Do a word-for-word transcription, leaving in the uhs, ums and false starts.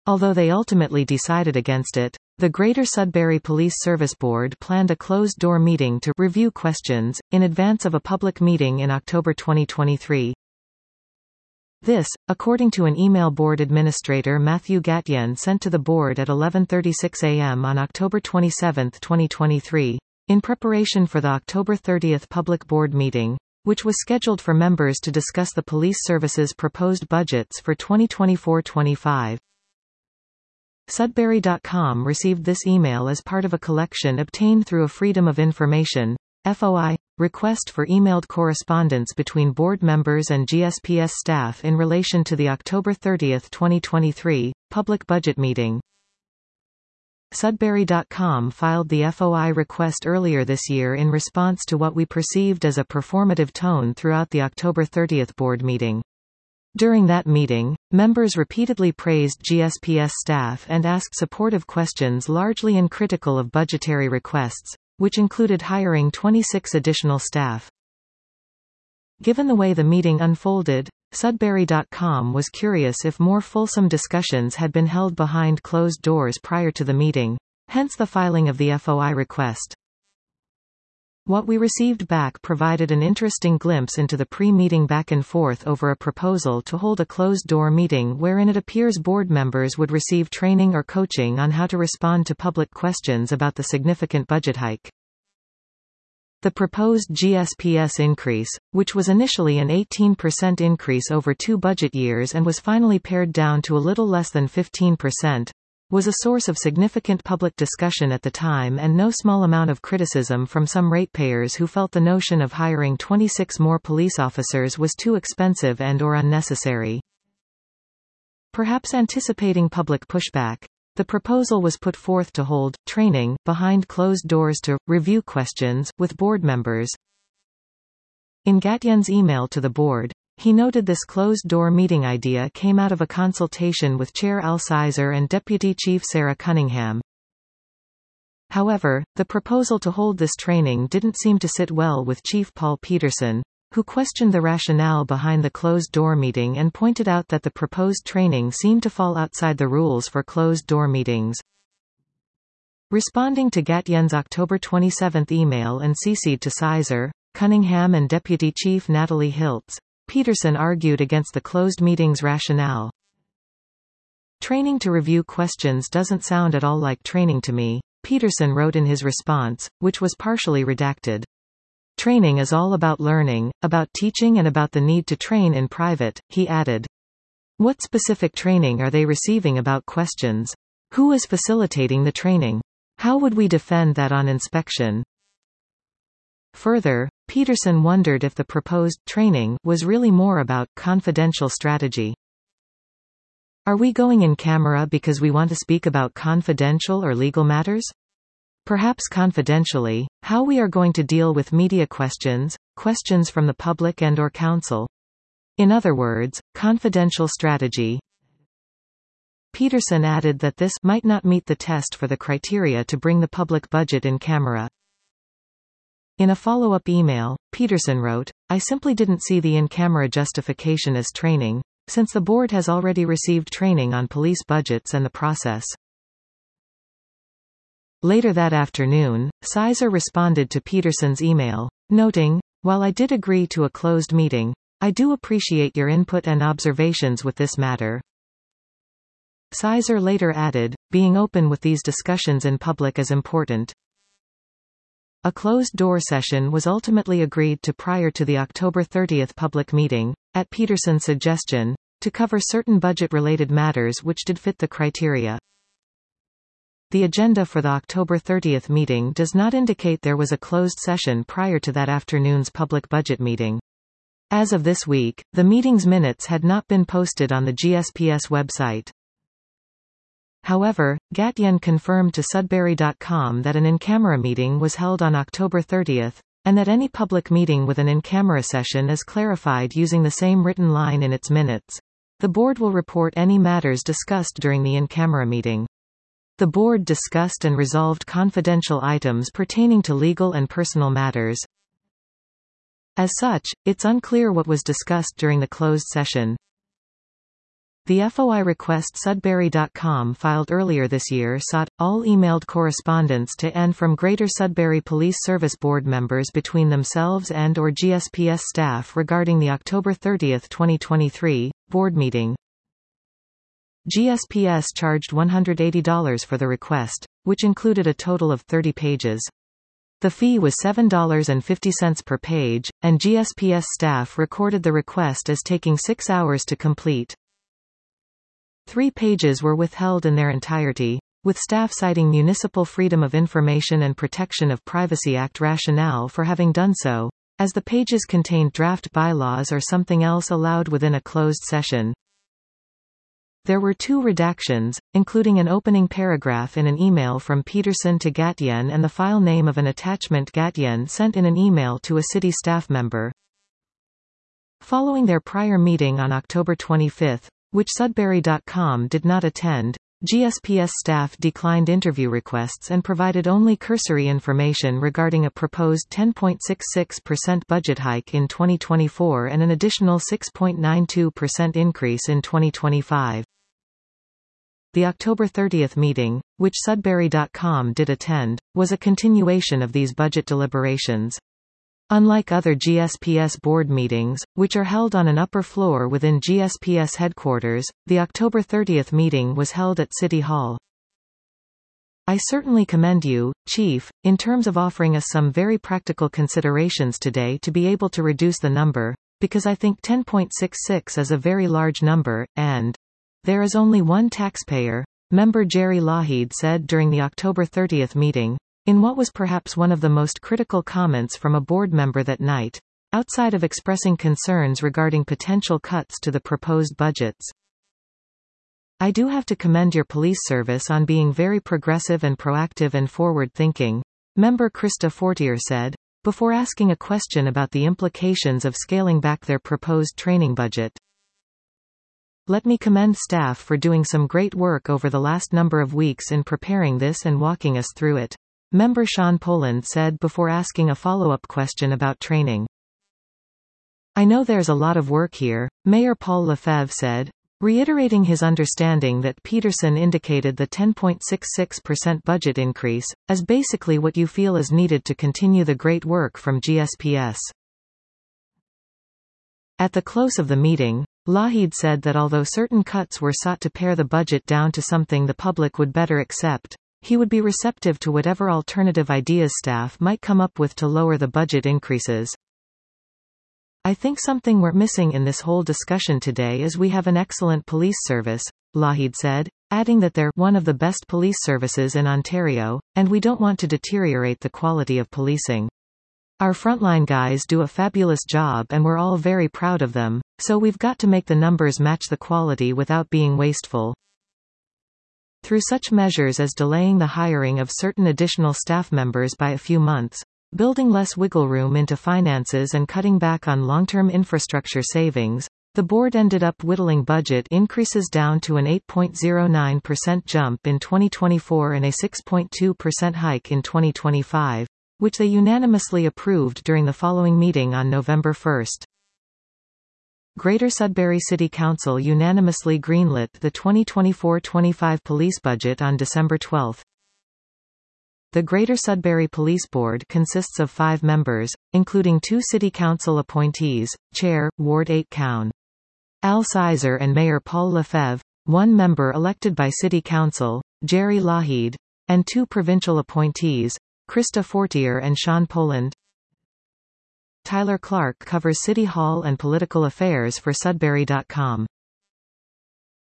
Although they ultimately decided against it, the Greater Sudbury Police Service Board planned a closed-door meeting to review questions, in advance of a public meeting in October twenty twenty-three. This, according to an email board administrator Matthew Gatien sent to the board at eleven thirty-six a m on October twenty-seventh twenty twenty-three, in preparation for the October thirtieth public board meeting, which was scheduled for members to discuss the police service's proposed budgets for twenty twenty-four twenty-five. Sudbury dot com received this email as part of a collection obtained through a Freedom of Information (F O I) request for emailed correspondence between board members and G S P S staff in relation to the October thirtieth twenty twenty-three public budget meeting. Sudbury dot com filed the F O I request earlier this year in response to what we perceived as a performative tone throughout the October thirtieth board meeting. During that meeting, members repeatedly praised G S P S staff and asked supportive questions largely uncritical of budgetary requests, which included hiring twenty-six additional staff. Given the way the meeting unfolded, Sudbury dot com was curious if more fulsome discussions had been held behind closed doors prior to the meeting, hence the filing of the F O I request. What we received back provided an interesting glimpse into the pre-meeting back and forth over a proposal to hold a closed-door meeting wherein it appears board members would receive training or coaching on how to respond to public questions about the significant budget hike. The proposed G S P S increase, which was initially an eighteen percent increase over two budget years and was finally pared down to a little less than fifteen percent, was a source of significant public discussion at the time and no small amount of criticism from some ratepayers who felt the notion of hiring twenty-six more police officers was too expensive and or unnecessary. Perhaps anticipating public pushback, the proposal was put forth to hold training behind closed doors to review questions with board members. In Gatien's email to the board, he noted this closed-door meeting idea came out of a consultation with Chair Al Sizer and Deputy Chief Sarah Cunningham. However, the proposal to hold this training didn't seem to sit well with Chief Paul Peterson, who questioned the rationale behind the closed-door meeting and pointed out that the proposed training seemed to fall outside the rules for closed-door meetings. Responding to Gatien's October twenty-seventh email and C C'd to Sizer, Cunningham and Deputy Chief Natalie Hiltz, Peterson argued against the closed meeting's rationale. Training to review questions doesn't sound at all like training to me, Peterson wrote in his response, which was partially redacted. Training is all about learning, about teaching and about the need to train in private, he added. What specific training are they receiving about questions? Who is facilitating the training? How would we defend that on inspection? Further, Peterson wondered if the proposed training was really more about confidential strategy. Are we going in camera because we want to speak about confidential or legal matters? Perhaps confidentially, how we are going to deal with media questions, questions from the public and or counsel. In other words, confidential strategy. Peterson added that this might not meet the test for the criteria to bring the public budget in camera. In a follow-up email, Peterson wrote, I simply didn't see the in-camera justification as training, since the board has already received training on police budgets and the process. Later that afternoon, Sizer responded to Peterson's email, noting, while I did agree to a closed meeting, I do appreciate your input and observations with this matter. Sizer later added, being open with these discussions in public is important. A closed-door session was ultimately agreed to prior to the October thirtieth public meeting, at Peterson's suggestion, to cover certain budget-related matters which did fit the criteria. The agenda for the October thirtieth meeting does not indicate there was a closed session prior to that afternoon's public budget meeting. As of this week, the meeting's minutes had not been posted on the G S P S website. However, Gatien confirmed to Sudbury dot com that an in-camera meeting was held on October thirtieth, and that any public meeting with an in-camera session is clarified using the same written line in its minutes. The board will report any matters discussed during the in-camera meeting. The board discussed and resolved confidential items pertaining to legal and personal matters. As such, it's unclear what was discussed during the closed session. The F O I request Sudbury dot com filed earlier this year sought all emailed correspondence to end from Greater Sudbury Police Service Board members between themselves and or G S P S staff regarding the October thirtieth twenty twenty-three, board meeting. G S P S charged one hundred eighty dollars for the request, which included a total of thirty pages. The fee was seven dollars and fifty cents per page, and G S P S staff recorded the request as taking six hours to complete. Three pages were withheld in their entirety, with staff citing Municipal Freedom of Information and Protection of Privacy Act rationale for having done so, as the pages contained draft bylaws or something else allowed within a closed session. There were two redactions, including an opening paragraph in an email from Peterson to Gatien and the file name of an attachment Gatien sent in an email to a city staff member. Following their prior meeting on October twenty-fifth, which Sudbury dot com did not attend, G S P S staff declined interview requests and provided only cursory information regarding a proposed ten point six six percent budget hike in twenty twenty-four and an additional six point nine two percent increase in twenty twenty-five. The October thirtieth meeting, which Sudbury dot com did attend, was a continuation of these budget deliberations. Unlike other G S P S board meetings, which are held on an upper floor within G S P S headquarters, the October thirtieth meeting was held at City Hall. I certainly commend you, Chief, in terms of offering us some very practical considerations today to be able to reduce the number, because I think ten point six six is a very large number, and there is only one taxpayer, Member Jerry Lougheed said during the October thirtieth meeting, in what was perhaps one of the most critical comments from a board member that night, outside of expressing concerns regarding potential cuts to the proposed budgets. I do have to commend your police service on being very progressive and proactive and forward-thinking, Member Krista Fortier said, before asking a question about the implications of scaling back their proposed training budget. Let me commend staff for doing some great work over the last number of weeks in preparing this and walking us through it, Member Sean Poland said before asking a follow-up question about training. I know there's a lot of work here, Mayor Paul Lefebvre said, reiterating his understanding that Peterson indicated the ten point six six percent budget increase, as basically what you feel is needed to continue the great work from G S P S. At the close of the meeting, Lougheed said that although certain cuts were sought to pare the budget down to something the public would better accept, he would be receptive to whatever alternative ideas staff might come up with to lower the budget increases. I think something we're missing in this whole discussion today is we have an excellent police service, Lougheed said, adding that they're one of the best police services in Ontario, and we don't want to deteriorate the quality of policing. Our frontline guys do a fabulous job and we're all very proud of them, so we've got to make the numbers match the quality without being wasteful. Through such measures as delaying the hiring of certain additional staff members by a few months, building less wiggle room into finances and cutting back on long-term infrastructure savings, the board ended up whittling budget increases down to an eight point zero nine percent jump in twenty twenty-four and a six point two percent hike in twenty twenty-five, which they unanimously approved during the following meeting on November first. Greater Sudbury City Council unanimously greenlit the twenty twenty-four twenty-five police budget on December twelfth. The Greater Sudbury Police Board consists of five members, including two City Council appointees, Chair, Ward eight Cown Al Sizer and Mayor Paul Lefebvre, one member elected by City Council, Jerry Lougheed, and two provincial appointees, Krista Fortier and Sean Poland. Tyler Clark covers City Hall and political affairs for Sudbury dot com.